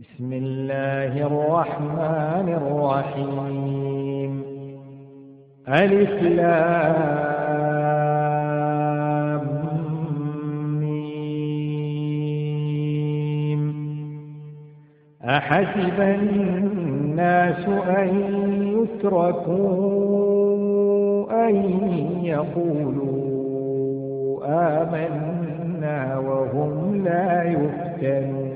بسم الله الرحمن الرحيم. ألف لام ميم. أحسب الناس أن يتركوا أن يقولوا آمنا وهم لا يفتنون.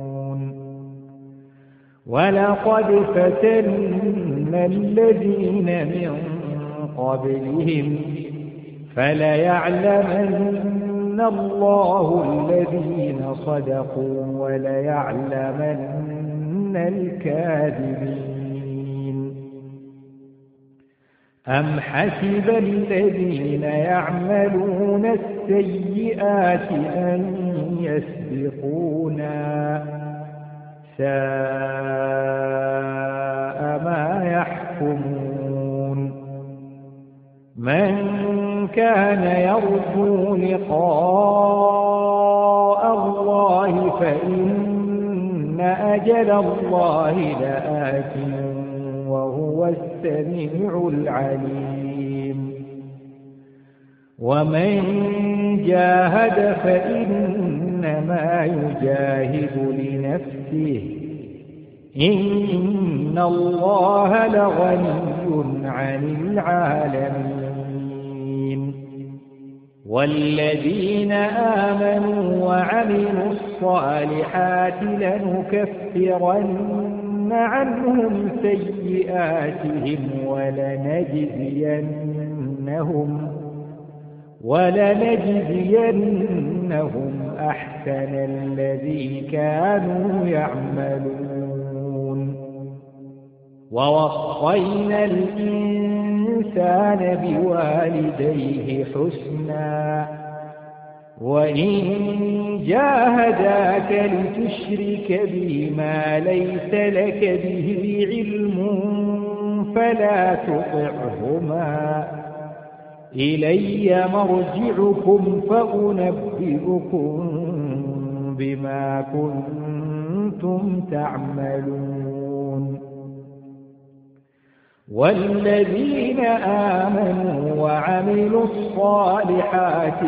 ولقد فتنا الذين من قبلهم فليعلمن الله الذين صدقوا وليعلمن الكاذبين. أم حسب الذين يعملون السيئات أن يسبقونا ساء ما يحكمون. من كان يرجو لقاء الله فإن أجل الله لآت وهو السميع العليم. ومن جاهد فإنما يجاهد لنفسه إن الله لغني عن العالمين. والذين آمنوا وعملوا الصالحات لنكفرن عنهم سيئاتهم ولنجزينهم أحسن الذي كانوا يعملون. ووصينا الإنسان بوالديه حسنا وإن جاهداك لتشرك بي ما ليس لك به علم فلا تطعهما إلي مرجعكم فأنبئكم بما كنتم تعملون. والذين آمنوا وعملوا الصالحات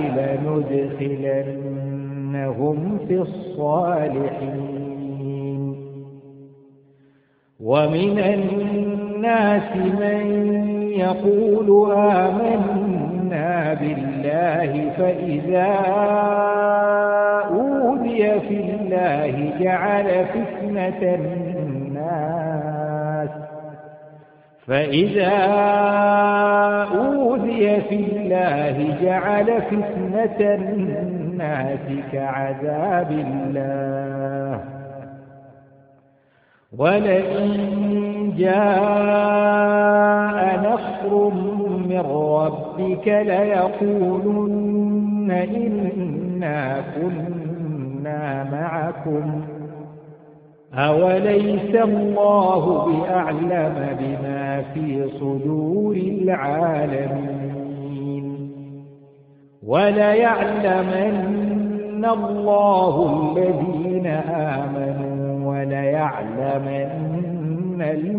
لندخلنهم في الصالحين. ومن الناس من يقول آمنا بالله فإذا أوذي في الله جعل فتنة الناس كعذاب الله. ولئن جاء نصر من ربك ليقولن إنا كنا معكم أوليس الله بأعلم بما في صدور العالمين. وليعلمن الله الذين آمنوا وليعلمن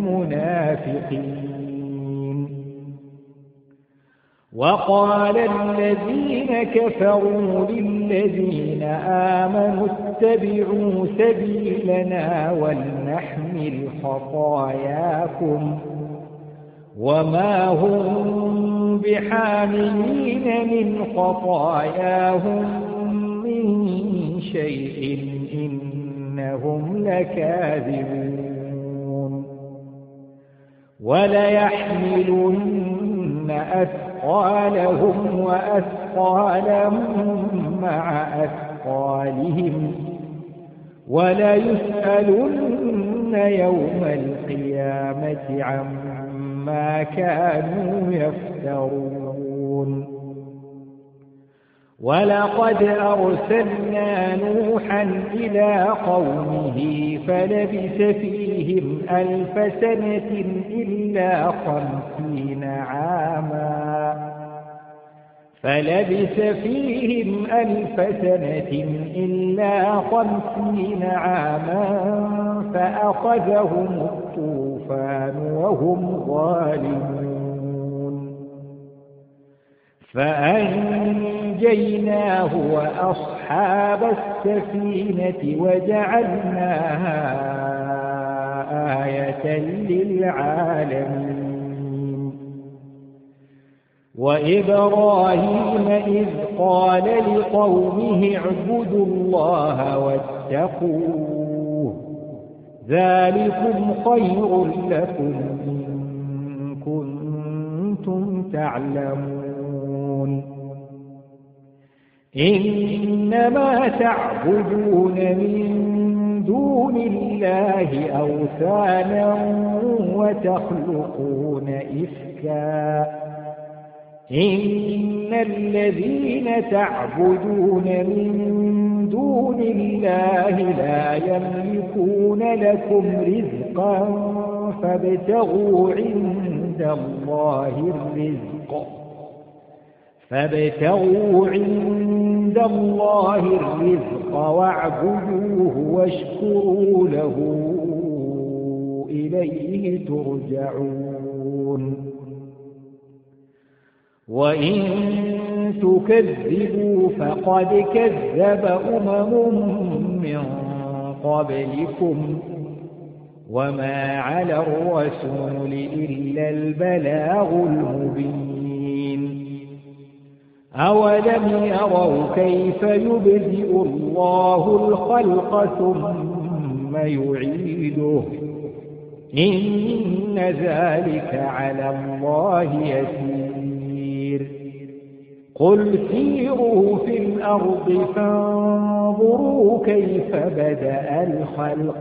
المنافقين. وقال الذين كفروا للذين آمنوا اتبعوا سبيلنا ولنحمل خطاياكم وما هم بحاملين من خطاياهم من شيء إنهم لكاذبون. وليحملن أثقالهم وأثقالا مع أثقالهم وليسألن يوم القيامة عما كانوا يفترون. ولقد أرسلنا نوحا إلى قومه فلبث فيهم 1000 سنة إلا 50 عاما فلبث فيهم 1000 سنة إلا 50 عاما فأخذهم الطوفان وهم ظالمون فأنجيناه وأصحاب السفينة وجعلناها آية للعالمين وإبراهيم إذ قال لقومه اعبدوا الله واتقوه ذلكم خير لكم إن كنتم تعلمون إنما تعبدون من دون الله أوثانا وتخلقون إفكا إن الذين تعبدون من دون الله لا يملكون لكم رزقا فابتغوا عند الله الرزق واعبدوه واشكروا له إليه ترجعون وإن تكذبوا فقد كذب من قبلكم وما على الرسول إلا البلاغ المبين أولم يروا كيف يبدئ الله الخلق ثم يعيده إن ذلك على الله يسير قل سيروا في الأرض فانظروا كيف بدأ الخلق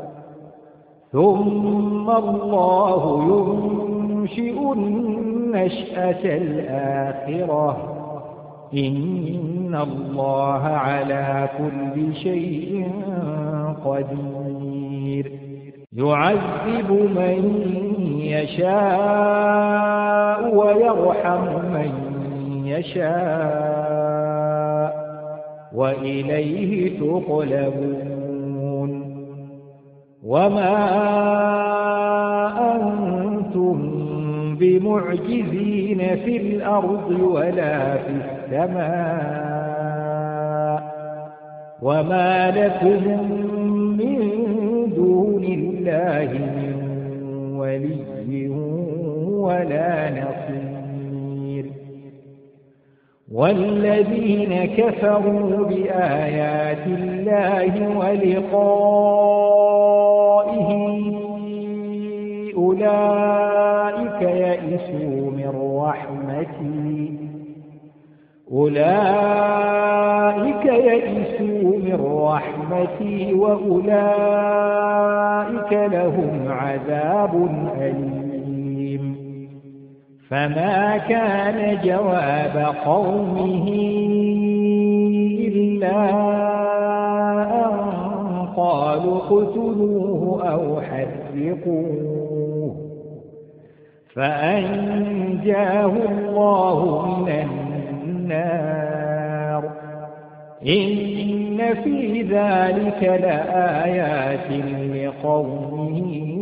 ثم الله ينشئ النشأة الآخرة إن الله على كل شيء قدير يعذب من يشاء ويرحم من يشاء وإليه تقلبون وما أنتم بمعجزين في الأرض ولا في السماء وما لكم من دون الله من ولي ولا نصير والذين كفروا بآيات الله ولقائه أولئك يئسوا من رحمتي وأولئك لهم عذاب أليم فما كان جواب قومه إلا أن قالوا اقتلوه أو حرقوه فأنجاه الله من النار إن في ذلك لآيات لقوم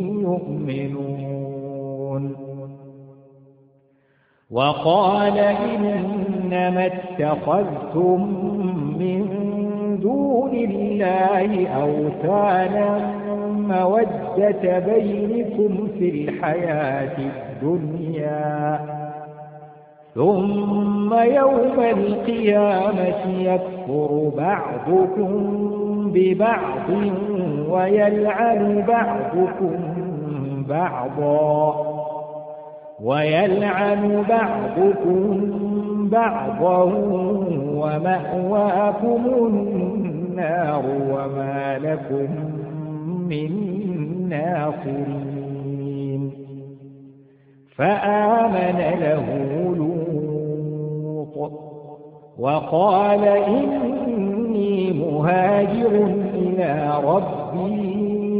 يؤمنون وقال إنما اتخذتم من دون الله أوثانا مودة بينكم في الحياة الدنيا ثم يوم القيامة يكفر بعضكم ببعض ويلعن بعضكم بعضا ومأواكم النار وما لكم من ناصرين فآمن له لوط وقال إني مهاجر إلى ربي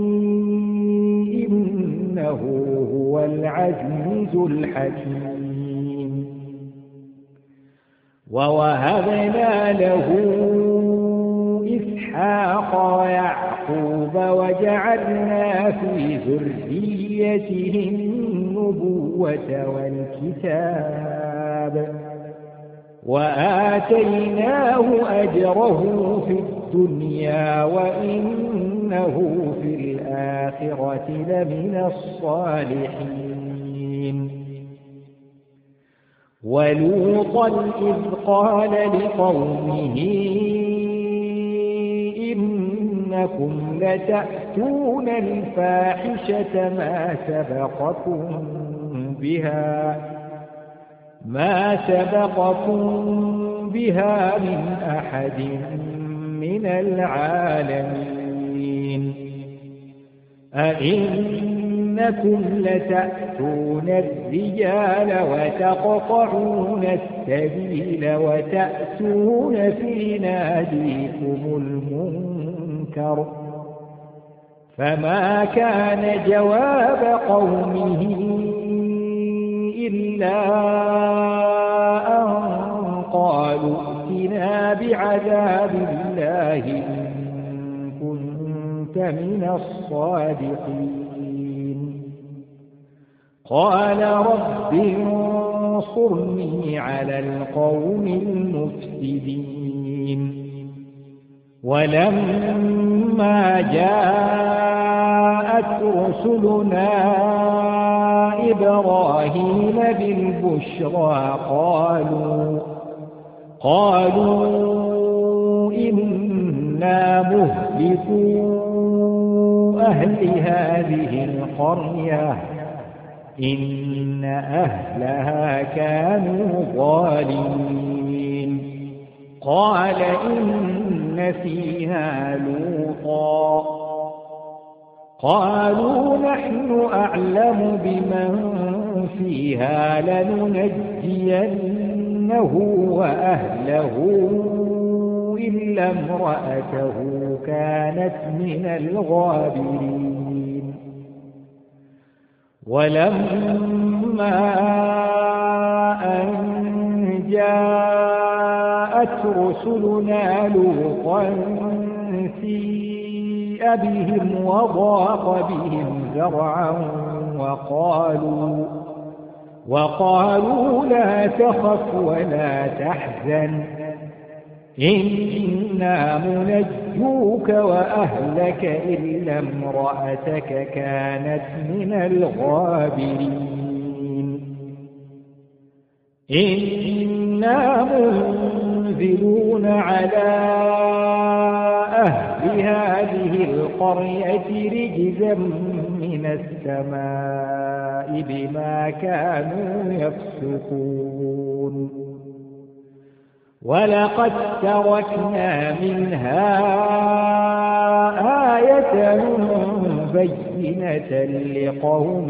إنه هو العزيز الحكيم ووهبنا له إسحاق ويعقوب وجعلنا في ذريته النبوة والكتاب وآتيناه أجره في الدنيا وإنه في الآخرة لمن الصالحين ولوطا إذ قال لقومه إنكم لتأتون الفاحشة ما سبقكم بها من أحد من العالمين أئنكم لتأتون الرجال وتقطعون السبيل وتأتون في ناديكم المنكر فما كان جواب قومه إلا أن قالوا ائتنا بعذاب الله إن كنت من الصادقين قال رب انصرني على القوم المفسدين ولما جاءت رسلنا إبراهيم بالبشرى قالوا إنا مهلكو أهل هذه القرية إن أهلها كانوا ظالمين قال إن فيها لوطا قالوا نحن أعلم بمن فيها لننجينه وأهله إلا امرأته كانت من الغابرين ولما أن جاءت رسلنا لوطا سيء بهم وضاق بهم ذرعا وقالوا لا تخف ولا تحزن إنا منجوك وأهلك إلا امرأتك كانت من الغابرين إنا منزلون على أهل هذه القرية رجزا من السماء بما كانوا يفسقون ولقد تركنا منها آية بينة لقوم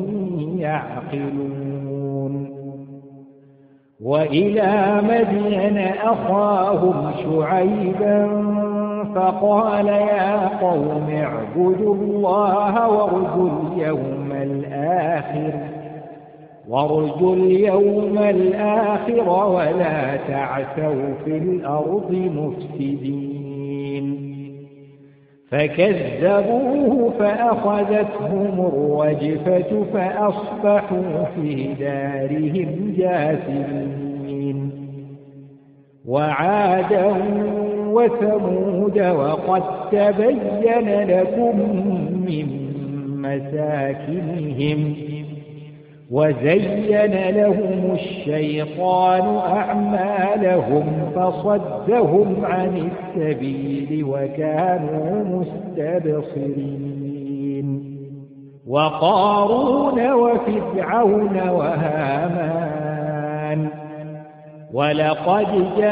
يعقلون وإلى مدين أخاهم شعيبا فقال يا قوم اعبدوا الله وارجوا اليوم الآخر ولا تعثوا في الأرض مفسدين فكذبوه فأخذتهم الرجفة فأصبحوا في دارهم جاثمين وعادا وثمود وقد تبين لكم من مساكنهم وزين لهم الشيطان أعمالهم فصدهم عن السبيل وكانوا مستبصرين وقارون وفرعون وهامان ولقد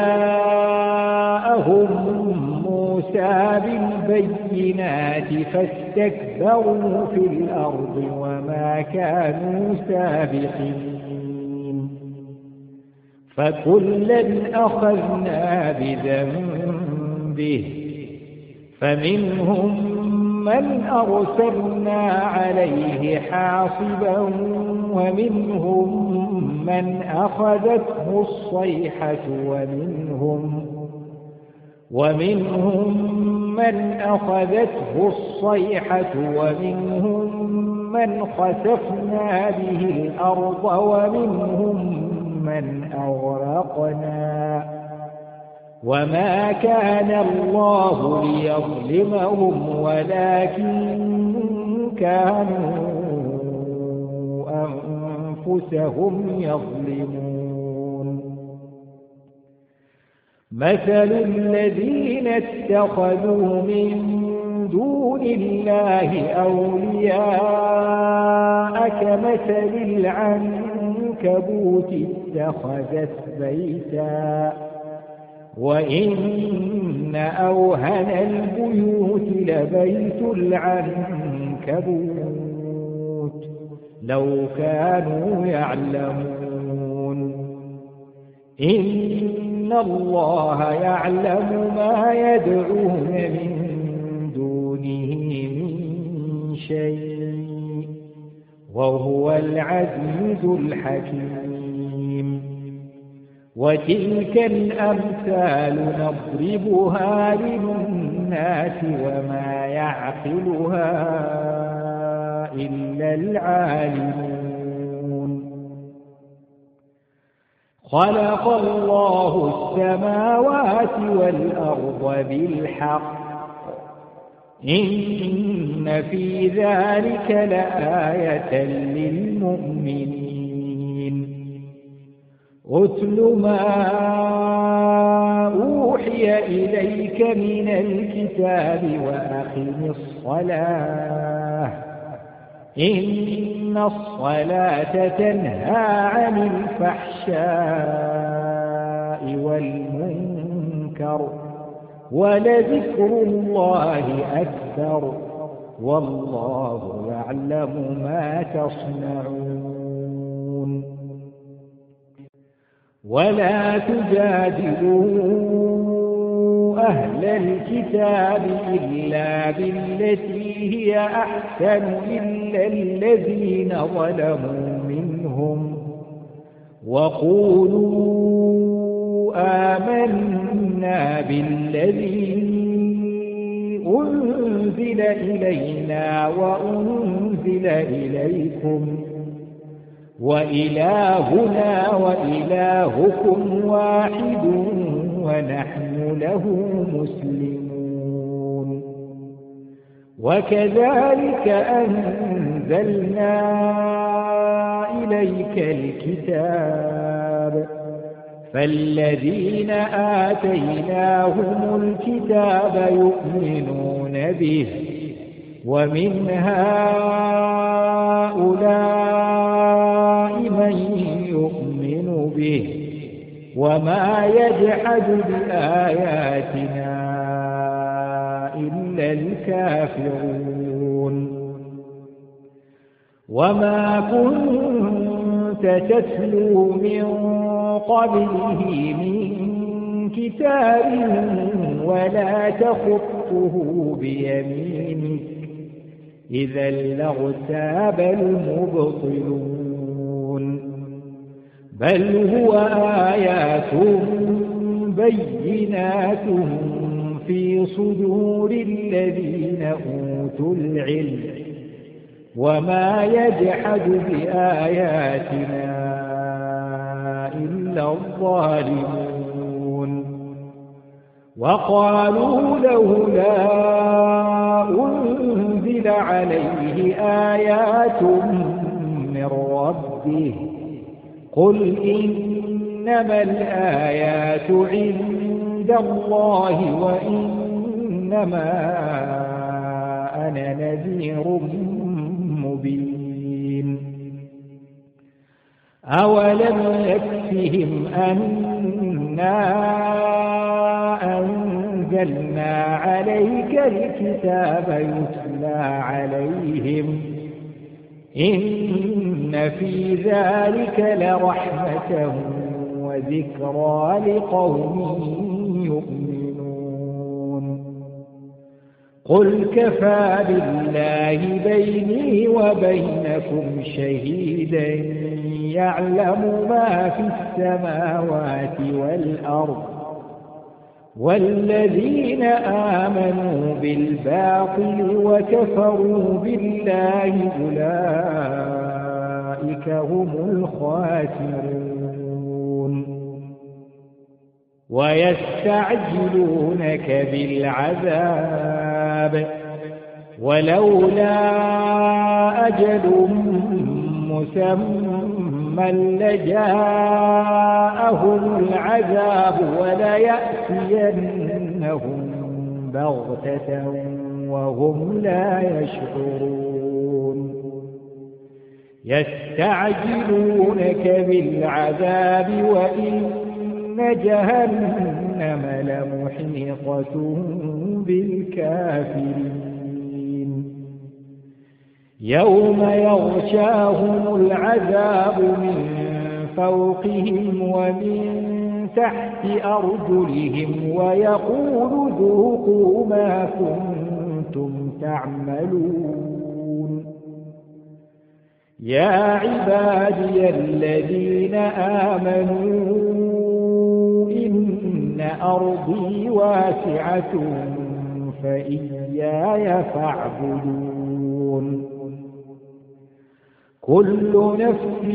جاءهم موسى بالبينات فاستكبروا في الأرض وما كانوا سابقين فكلا أخذنا بذنبه فمنهم من أرسلنا عليه حاصبا ومنهم من أخذته الصيحة ومنهم من أخذته الصيحة ومنهم من خسفنا به الأرض ومنهم من أغرقنا وما كان الله ليظلمهم ولكن كانوا أنفسهم يظلمون مثل الذين اتخذوا من دون الله أولياء كمثل العنكبوت اتخذت بيتا وإن أوهن البيوت لبيت العنكبوت لو كانوا يعلمون إن الله يعلم ما يدعون من دونه من شيء وهو العزيز الحكيم وتلك الأمثال نضربها للناس وما يعقلها إلا العالمون خلق الله السماوات والأرض بالحق إن في ذلك لآية للمؤمنين أتل ما أوحي إليك من الكتاب وأقم الصلاة إن الصلاة تنهى عن الفحشاء والمنكر ولذكر الله أكبر والله يعلم ما تصنعون ولا تجادلوا أهل الكتاب إلا بالتي هي أحسن إلا الذين ظلموا منهم وقولوا آمنا بالذي أنزل إلينا وأنزل إليكم وإلهنا وإلهكم واحد ونحن له مسلمون وكذلك أنزلنا إليك الكتاب فالذين آتيناهم الكتاب يؤمنون به ومن هؤلاء من يؤمن به وما يجحد بآياتنا إلا الكافرون وما كنت تتلو من قبله من كتاب ولا تخطه بيمينك إذا لارتاب المبطلون بل هو آيات بينات في صدور الذين أوتوا العلم وما يجحد بآياتنا إلا الظالمون وقالوا لولا أنزل عليه آيات من ربه قل إنما الآيات عند الله وإنما أنا نذير مبين أولم يكفهم أنا أنزلنا عليك الكتاب يتلى عليهم إن في ذلك لرحمة وذكرى لقوم يؤمنون قل كفى بالله بيني وبينكم شهيدا يعلم ما في السماوات والأرض والذين آمنوا بالباطل وكفروا بالله أولئك هم الخاسرون ويستعجلونك بالعذاب ولولا أجل مسمى لجاءهم العذاب وليأتينهم بغتة وهم لا يشعرون يستعجلونك بالعذاب وإن جهنم لمحيطة بالكافرين يوم يغشاهم العذاب من فوقهم ومن تحت أرجلهم ويقول ذوقوا ما كنتم تعملون يا عبادي الذين آمنوا إن أرضي واسعة فإياي فاعبدون كل نفس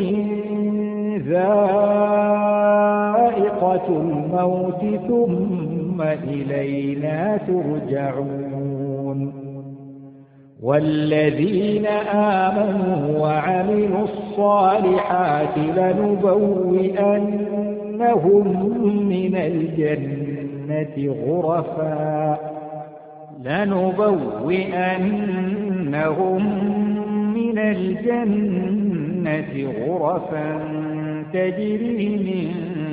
ذائقة الموت ثم إلينا ترجعون والذين آمنوا وعملوا الصالحات لنبوئنهم من الجنة غرفا تجري من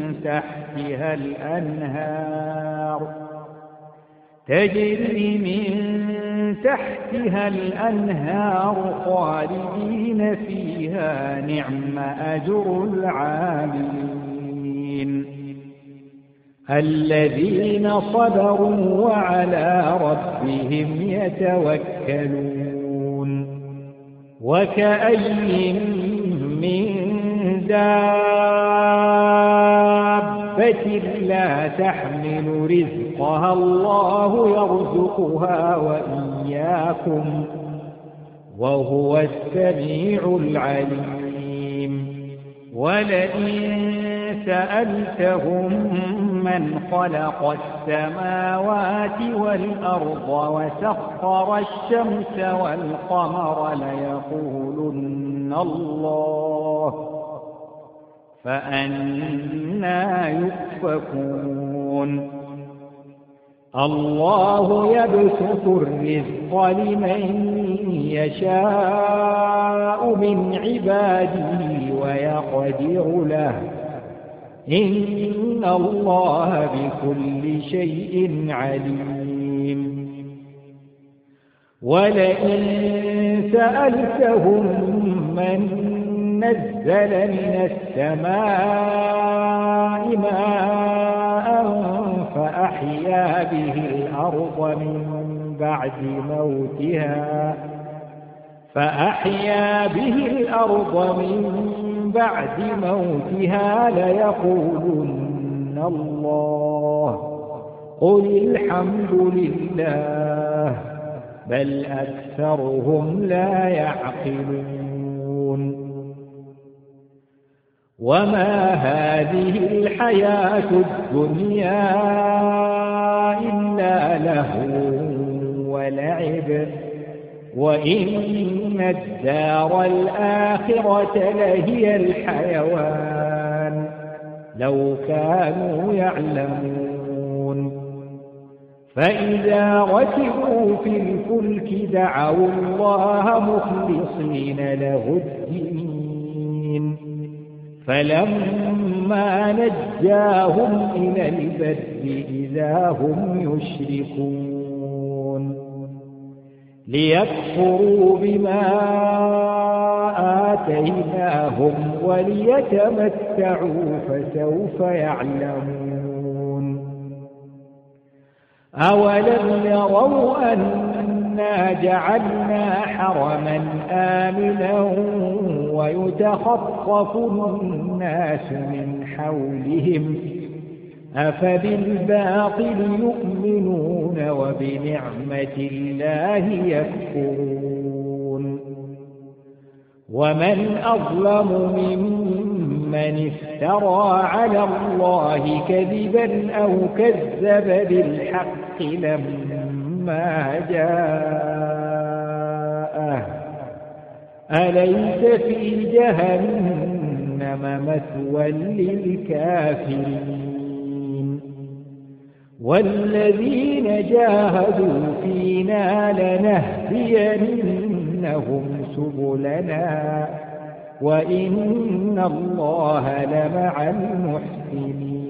تحتها الأنهار خالدين فيها نعم أجر العاملين الذين صبروا وعلى ربهم يتوكلون وكأي من دابة لا تحمل رزقها الله يرزقها وإياكم وهو السميع العليم ولئن سألتهم من خلق السماوات والأرض وسخر الشمس والقمر ليقولن الله فأنى يؤفكون الله يبسط الرزق لمن يشاء من عباده ويقدر له إن الله بكل شيء عليم ولئن سألتهم من نزل من السماء ماء فأحيا به الأرض من بعد موتها ليقولن الله قل الحمد لله بل أكثرهم لا يعقلون وما هذه الحياة الدنيا إلا لهو ولعب وإن الدار الآخرة لهي الحيوان لو كانوا يعلمون فإذا ركبوا في الفلك دعوا الله مخلصين له الدين فلما نجاهم إلى البر إذا هم يشركون ليكفروا بما آتيناهم وليتمتعوا فسوف يعلمون أولم يروا أنا جعلنا حرما آمنا ويتخطف الناس من حولهم أفبالباطل يؤمنون وبنعمة الله يكفرون ومن أظلم ممن افترى على الله كذبا أو كذب بالحق لما جاءه أليس في جهنم مثوى للكافرين والذين جاهدوا فينا لنهدينهم سبلنا وإن الله لمع المحسنين